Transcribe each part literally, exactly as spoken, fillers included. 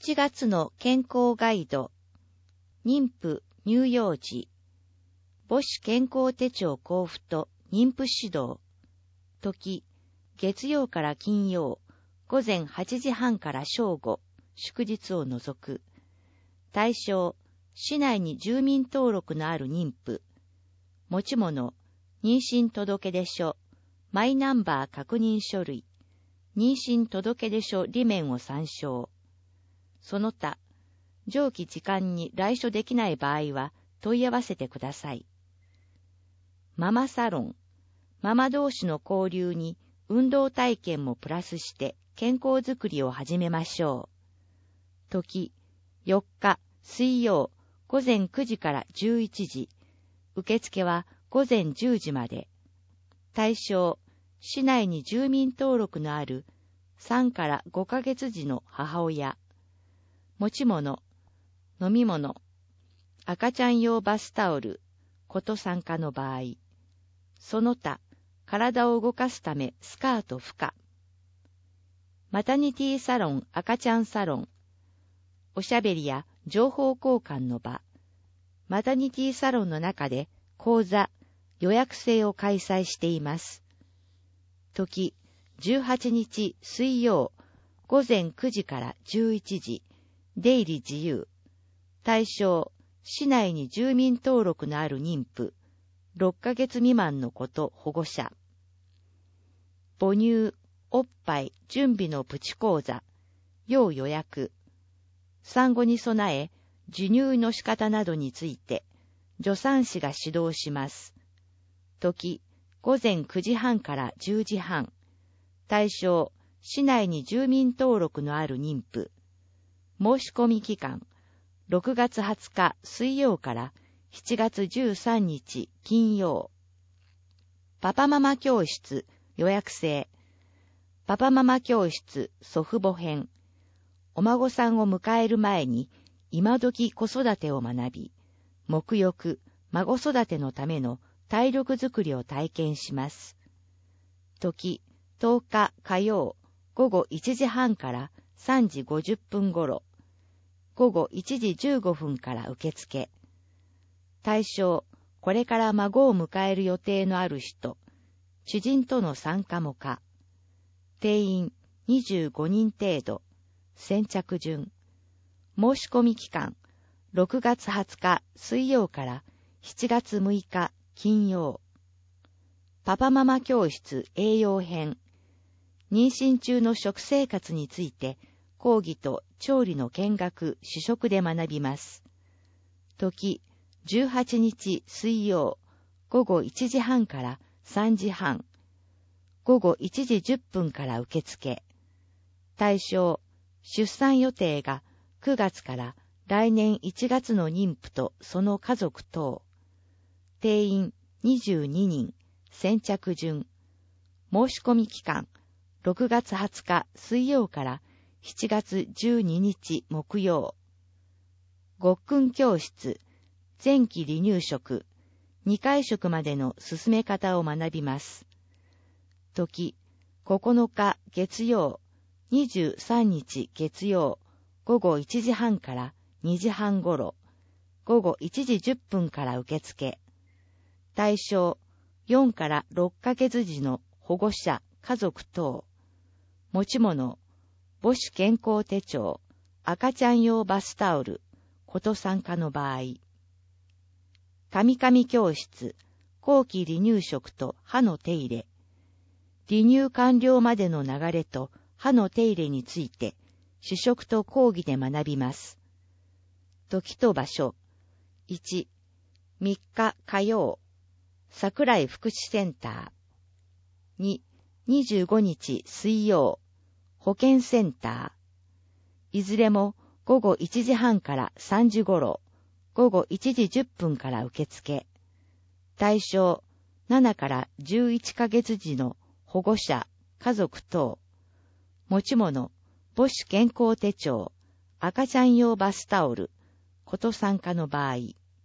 ちがつの健康ガイド、妊婦乳幼児、母子健康手帳交付と妊婦指導、時、月曜から金曜、午前はちじはんから正午、祝日を除く。対象、市内に住民登録のある妊婦。持ち物、妊娠届出書、マイナンバー確認書類、妊娠届出書裏面を参照。その他、上記時間に来所できない場合は問い合わせてください。ママサロン、ママ同士の交流に運動体験もプラスして健康づくりを始めましょう。時、よっか水曜午前くじからじゅういちじ、受付は午前じゅうじまで。対象、市内に住民登録のあるさんからごかげつ児の母親。持ち物、飲み物、赤ちゃん用バスタオル、こと参加の場合。その他、体を動かすためスカート不可。マタニティサロン、赤ちゃんサロン。おしゃべりや情報交換の場。マタニティサロンの中で講座、予約制を開催しています。時、じゅうはちにち水曜、午前くじからじゅういちじ、出入り自由。対象、市内に住民登録のある妊婦、ろっかげつ未満の子と保護者。母乳、おっぱい、準備のプチ講座、要予約。産後に備え、授乳の仕方などについて、助産師が指導します。時、午前くじはんからじゅうじはん。対象、市内に住民登録のある妊婦。申し込み期間、ろくがつはつか水曜からしちがつじゅうさんにち金曜。パパママ教室予約制。パパママ教室祖父母編。お孫さんを迎える前に今時子育てを学び、沐浴、孫育てのための体力づくりを体験します。時、とおか火曜、午後いちじはんからさんじごじゅっぷんごろ、午後いちじじゅうごふんから受付。対象、これから孫を迎える予定のある人、知人との参加も可。定員にじゅうごにん程度、先着順。申し込み期間、ろくがつはつか水曜からしちがつむいか金曜。パパママ教室栄養編。妊娠中の食生活について、講義と調理の見学、試食で学びます。時、じゅうはちにち水曜、午後いちじはんからさんじはん。午後いちじじゅっぷんから受付。対象、出産予定がくがつから来年いちがつの妊婦とその家族等。定員にじゅうににん、先着順。申し込み期間、ろくがつはつか水曜からしちがつじゅうににち木曜。ごっくん教室、前期離乳食、にかい食までの進め方を学びます。時、ここのか月曜、にじゅうさんにち月曜、午後いちじはんからにじはんごろ、午後いちじじゅっぷんから受付。対象、よんからろっかげつ児の保護者、家族等。持ち物、母子健康手帳、赤ちゃん用バスタオル、こと参加の場合。かみかみ教室、後期離乳食と歯の手入れ。離乳完了までの流れと歯の手入れについて、試食と講義で学びます。時と場所。いち、みっか火曜、桜井福祉センター。に、にじゅうごにち水曜、保健センター。いずれも午後いちじはんからさんじごろ、午後いちじじゅっぷんから受付。対象、ななからじゅういちかげつ児の保護者、家族等。持ち物、母子健康手帳、赤ちゃん用バスタオル、こと参加の場合。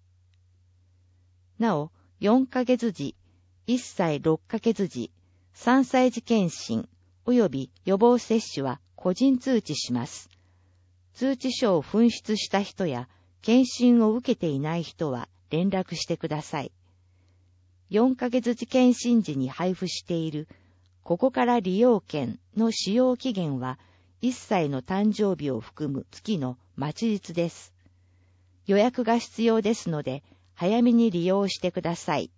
なお、よんかげつ児、いっさいろっかげつ児、さんさい児検診、及び予防接種は個人通知します。 通知書を紛失した人や検診を受けていない人は連絡してください。よんかげつ検診時に配布しているここから利用券の使用期限はいっさいの誕生日を含む月の末日です。予約が必要ですので早めに利用してください。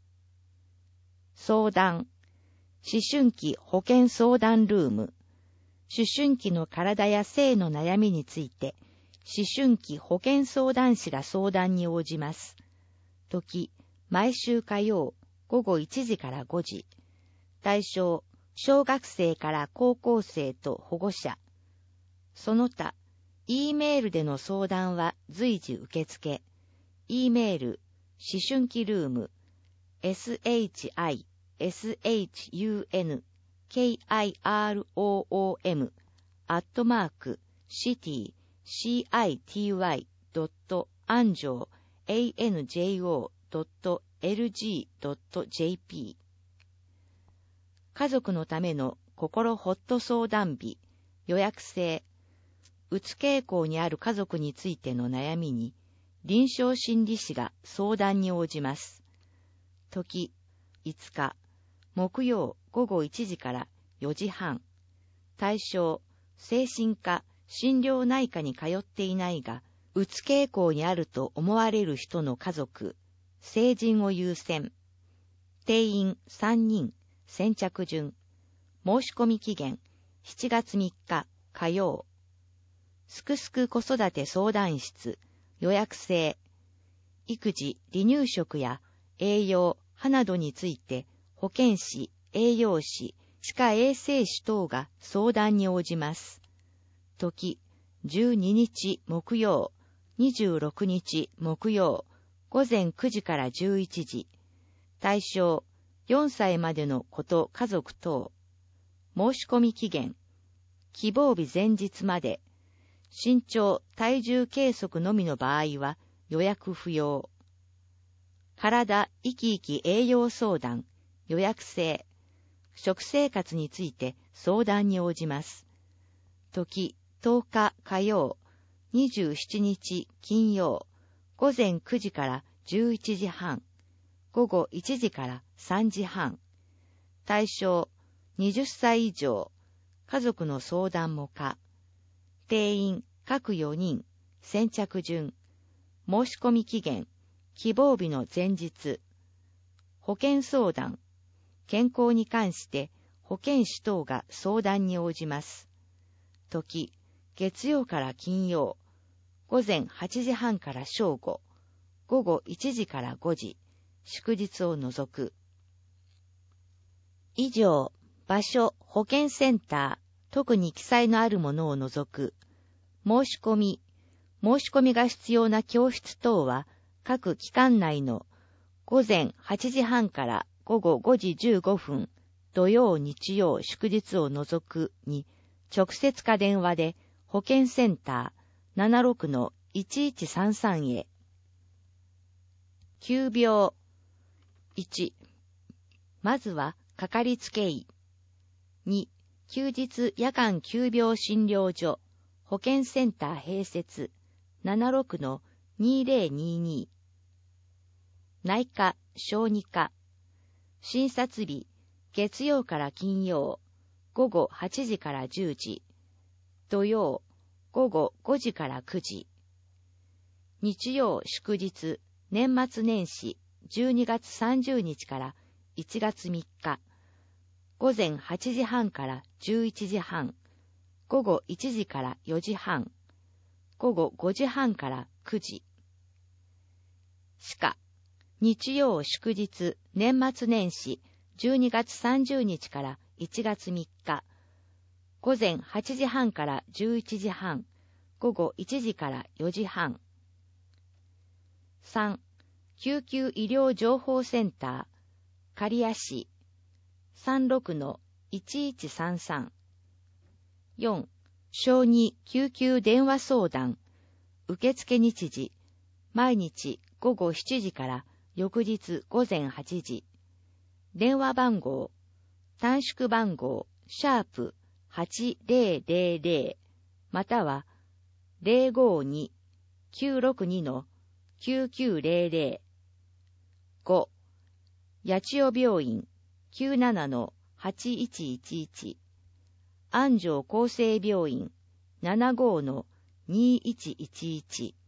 相談。思春期保健相談ルーム。思春期の体や性の悩みについて、思春期保健相談士が相談に応じます。時、毎週火曜、ごごいちじからごじ。対象、小学生から高校生と保護者。その他、E メールでの相談は随時受付。E メール、思春期ルーム、shishunkiroom、アットマーク、city、city.anjo、anjo.lg.jp。家族のための心ホット相談日、予約制。うつ傾向にある家族についての悩みに、臨床心理士が相談に応じます。時、いつか、木曜ごごいちじからよじはん。対象、精神科、心療内科に通っていないが、うつ傾向にあると思われる人の家族、成人を優先。定員さんにん、先着順。申し込み期限、しちがつみっか、火曜。すくすく子育て相談室、予約制。育児、離乳食や栄養、歯などについて、保健師、栄養士、歯科衛生士等が相談に応じます。時、じゅうににち木曜、にじゅうろくにち木曜、ごぜんくじからじゅういちじ。対象、よんさいまでの子と家族等。申し込み期限、希望日前日まで。身長、体重計測のみの場合は予約不要。体、生き生き栄養相談、予約制。食生活について相談に応じます。時、とおか火曜、にじゅうしちにち金曜、ごぜんくじからじゅういちじはん、ごごいちじからさんじはん。対象、はたち以上、家族の相談も可。定員、各よにん、先着順。申し込み期限、希望日の前日。保健相談。健康に関して保健師等が相談に応じます。時、月曜から金曜、ごぜんはちじはんから正午、ごごいちじからごじ、祝日を除く。以上、場所、保健センター、特に記載のあるものを除く。申し込み、申し込みが必要な教室等は、各期間内のごぜんはちじはんからごごごじじゅうごふん、土曜日曜祝日を除くに、直接か電話で保健センター ななじゅうろくのいちいちさんさん へ。急病。いち、まずはかかりつけ医。に、休日夜間急病診療所、保健センター併設 ななじゅうろくのにせんにじゅうに。内科、小児科。診察日、月曜から金曜、ごごはちじからじゅうじ。土曜、ごごごじからくじ。日曜祝日、年末年始、じゅうにがつさんじゅうにちからいちがつみっか。ごぜんはちじはんからじゅういちじはん、ごごいちじからよじはん、ごごごじはんからくじ。歯科、日曜祝日、年末年始、じゅうにがつさんじゅうにちからいちがつみっか。ごぜんはちじはんからじゅういちじはん、ごごいちじからよじはん。さん、救急医療情報センター、刈谷市、さんじゅうろくのいちいちさんさん。よん、小児救急電話相談、受付日時、毎日ごごしちじから翌日ごぜんはちじ。電話番号、短縮番号、シャープはちぜろぜろ、またはゼロごに きゅうろくに きゅうきゅうゼロゼロ。ご、八千代病院 きゅうなな はちいちいちいち。安城厚生病院 ななご にいちいちいち。